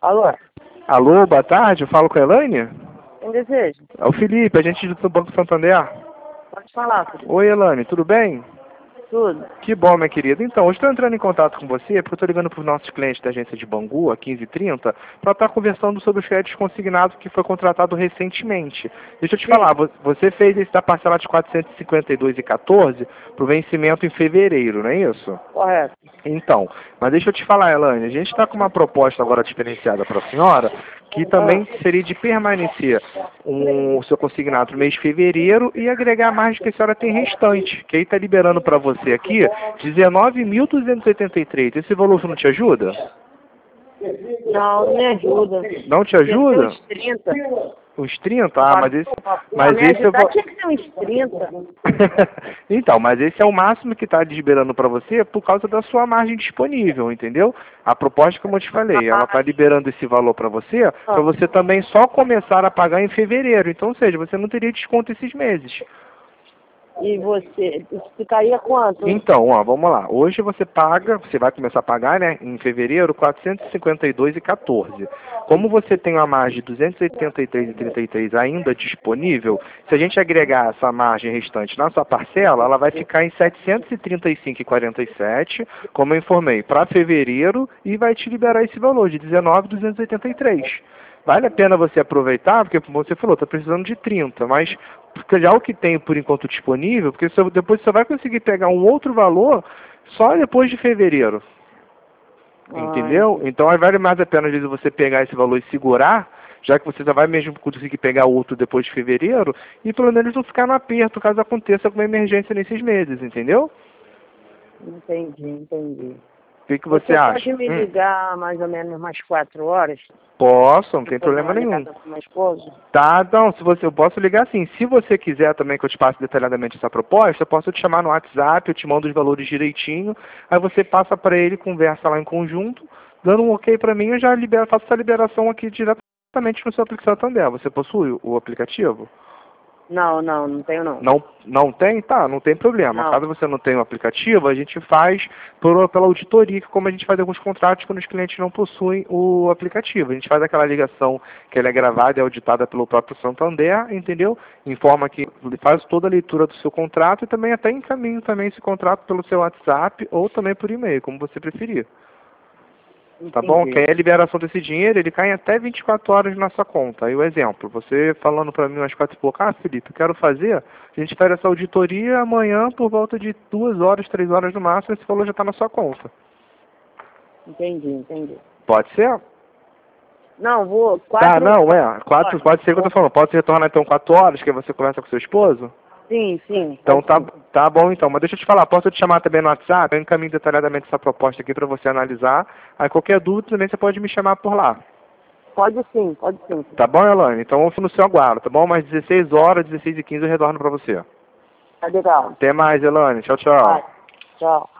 Alô? Alô, boa tarde, eu falo com a Elaine? Quem deseja? É o Felipe, agente do Banco Santander. Pode falar, filho. Oi, Elaine, tudo bem? Tudo. Que bom, minha querida. Então, hoje estou entrando em contato com você porque eu estou ligando para os nossos clientes da agência de Bangu, a 1530, para estar conversando sobre os créditos consignados que foi contratado recentemente. Deixa eu te falar, você fez esse da parcela de 452,14 para o vencimento em fevereiro, não é isso? Correto. Então, mas deixa eu te falar, Elaine, a gente está com uma proposta agora diferenciada para a senhora, que também seria de permanecer o seu consignado no mês de fevereiro e agregar a margem que a senhora tem restante, que aí está liberando para você aqui 19.283. Esse valor não te ajuda? Não me ajuda. Não te ajuda? Uns 30. Uns 30? Ah, mas me esse eu ajudar vou... tinha que ser uns 30. Então, mas esse é o máximo que está liberando para você por causa da sua margem disponível, entendeu? A proposta, como eu te falei, ela está liberando esse valor para você também só começar a pagar em fevereiro. Então, ou seja, você não teria desconto esses meses. E você, isso ficaria quanto? Então, ó, vamos lá. Hoje você paga, você vai começar a pagar, né, em fevereiro, 452,14. Como você tem uma margem de 283,33 ainda disponível, se a gente agregar essa margem restante na sua parcela, ela vai ficar em 735,47, como eu informei, para fevereiro, e vai te liberar esse valor de 19.283. Vale a pena você aproveitar, porque como você falou, está precisando de 30, mas porque já o que tem por enquanto disponível, porque depois você vai conseguir pegar um outro valor só depois de fevereiro. Entendeu? Então aí vale mais a pena, às vezes, você pegar esse valor e segurar, já que você já vai mesmo conseguir pegar outro depois de fevereiro, e pelo menos não ficar no aperto caso aconteça alguma emergência nesses meses, entendeu? Entendi. O que você acha? Pode me ligar mais ou menos umas 4 horas? Posso, não tem problema nenhum. Tá, então, eu posso ligar sim. Se você quiser também que eu te passe detalhadamente essa proposta, eu posso te chamar no WhatsApp, eu te mando os valores direitinho, aí você passa para ele, conversa lá em conjunto, dando um ok para mim, eu já faço essa liberação aqui diretamente no seu aplicativo Santander. Você possui o aplicativo? Não tenho não. Não tem? Tá, não tem problema. Não. Caso você não tenha o aplicativo, a gente faz pela auditoria, como a gente faz alguns contratos quando os clientes não possuem o aplicativo. A gente faz aquela ligação que ela é gravada e auditada pelo próprio Santander, entendeu? Informa que faz toda a leitura do seu contrato e também até encaminha também esse contrato pelo seu WhatsApp ou também por e-mail, como você preferir. Tá bom? Que aí a liberação desse dinheiro, ele cai em até 24 horas na sua conta. Aí o exemplo, você falando para mim umas 4 e pouco, Felipe, eu quero fazer, a gente faz essa auditoria amanhã por volta de 2 horas, 3 horas no máximo, esse valor já está na sua conta. Entendi. Pode ser? Não, vou... 4, pode ser o que eu tô falando. Pode se retornar então 4 horas, que você conversa com seu esposo? Sim. Então tá bom então, mas deixa eu te falar, posso te chamar também no WhatsApp? Eu encaminho detalhadamente essa proposta aqui para você analisar. Aí qualquer dúvida também você pode me chamar por lá. Pode sim. Tá bom, Elaine? Então vamos no seu aguardo, tá bom? Mais 16 horas, 16h15 eu retorno para você. Tá legal. Até mais, Elaine. Tchau. Tchau.